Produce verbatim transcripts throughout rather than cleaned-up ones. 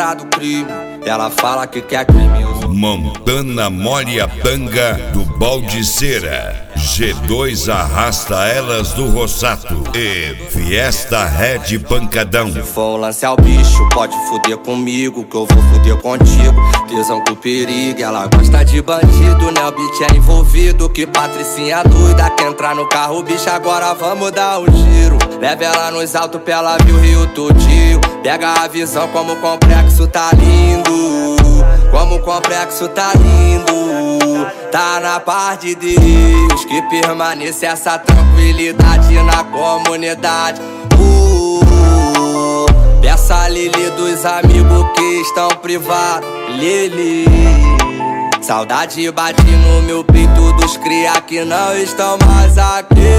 cara do crime. Ela fala que quer criminoso. Montana molha a tanga do Baldiceira. G dois arrasta elas do Rossato. E Fiesta Red Pancadão. Se for um lance ao bicho, pode fuder comigo, que eu vou fuder contigo. Tesão com perigo, ela gosta de bandido, né? O beat é envolvido. Que patricinha doida, quer entrar no carro, bicho, agora vamos dar um giro. Leva ela nos altos pra ela ver o Rio todinho. Pega a visão como o complexo tá lindo. Como o complexo tá lindo. Tá na paz de Deus, que permaneça essa tranquilidade na comunidade. uh, Peça a Lili dos amigos que estão privados. Lili, saudade bate no meu peito dos cria que não estão mais aqui.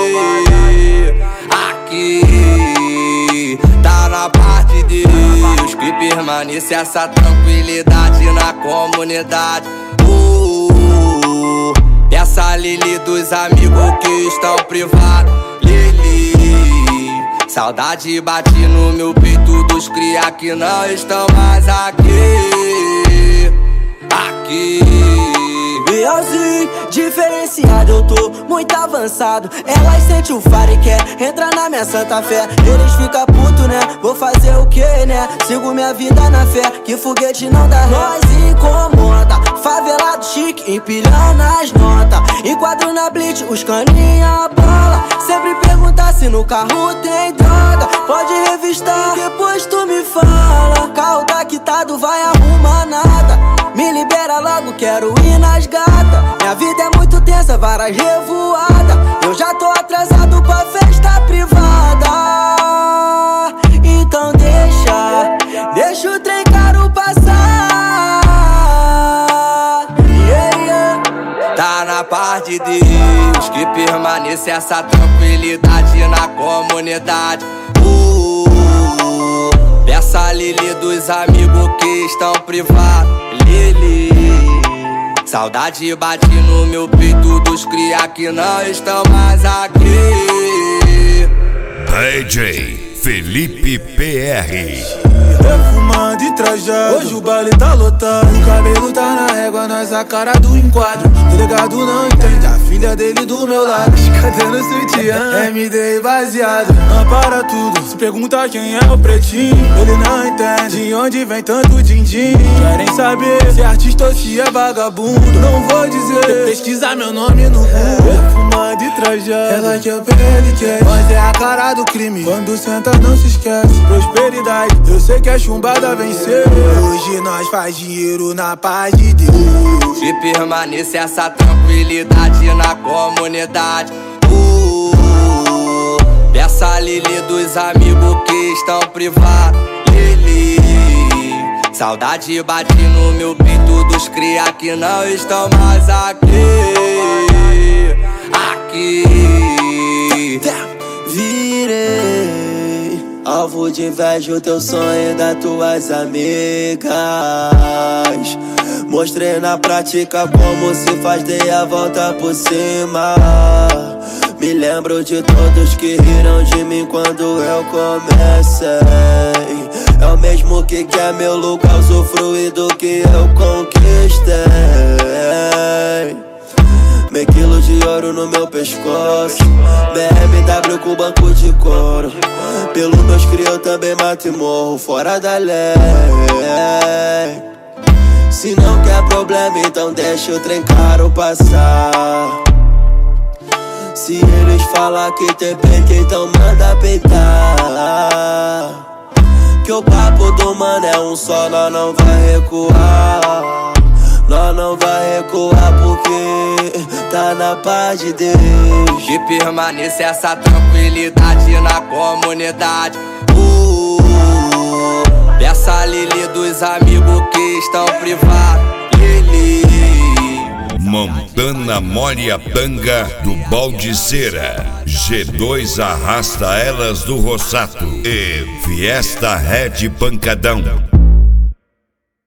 Aqui tá na paz de Deus, que permaneça essa tranquilidade na comunidade. uh, Peça a Lili dos amigos que estão privados. Lili, saudade bate no meu peito dos cria que não estão mais aqui. Aqui Realzinho, diferenciado, eu tô muito avançado. Elas sentem o faro e quer entrar na minha santa fé. Eles ficam puto, né? Vou fazer o que, né? Sigo minha vida na fé, que foguete não dá ré. Nós incomoda, favelado chique, empilhando as notas. Enquadro na blitz, os caninha bola. Sempre perguntar se no carro tem droga. Pode revistar, depois tu me fala. Carro tá quitado, vai arrumar nada. Me libera logo, quero ir nas gatas. Minha vida é muito tensa, várias revoadas. Eu já tô atrasado pra festa privada. Então deixa, deixa o trem caro passar. Yeah, yeah. Tá na paz de Deus, que permaneça essa tranquilidade na comunidade. uh, Peça a Lili dos amigos que estão privados. Lili, saudade bate no meu peito dos cria que não estão mais aqui. D J Felipe P R. Perfumado e trajado, hoje o baile tá lotado. O cabelo tá na régua, nós a cara do enquadro. Delegado não entende, a filha dele do meu lado. Cadê no sutiã? M D baseado, não para tudo. Se pergunta quem é o pretinho, ele não entende de onde vem tanto din-din. Querem saber se é artista ou se é vagabundo. Não vou dizer, pesquisar meu nome no Google. Perfumado e trajado, ela quer pele quer. Mas é a cara do crime, quando senta não se esquece. Prosperidade, eu sei que a chumbada venceu. Hoje nós faz dinheiro na paz de Deus. Que permaneça essa tranquilidade na comunidade. uh, Peça a Lili dos amigos que estão privados. Lili, saudade bate no meu peito dos cria que não estão mais aqui. Aqui virei alvo de inveja o teu sonho das tuas amigas. Mostrei na prática como se faz, dei a volta por cima. Me lembro de todos que riram de mim quando eu comecei. É o mesmo que quer meu lugar, usufruir do que eu conquistei. Meio quilo de ouro no meu pescoço, B M W com banco de couro. Pelo meus cria eu também mato e morro fora da lei. Se não quer problema, então deixa o trem caro passar. Se eles falar que tem peito, então manda peitar. Que o papo do mano é um só, nós não vai recuar. Nós não vai recuar porque tá na paz de Deus. Que permaneça essa tranquilidade na comunidade. uh, Peça a Lili dos amigos que estão privados. Lili, Montana molha a tanga do Baldiceira. G dois arrasta elas do Rossato. E Fiesta Red Pancadão.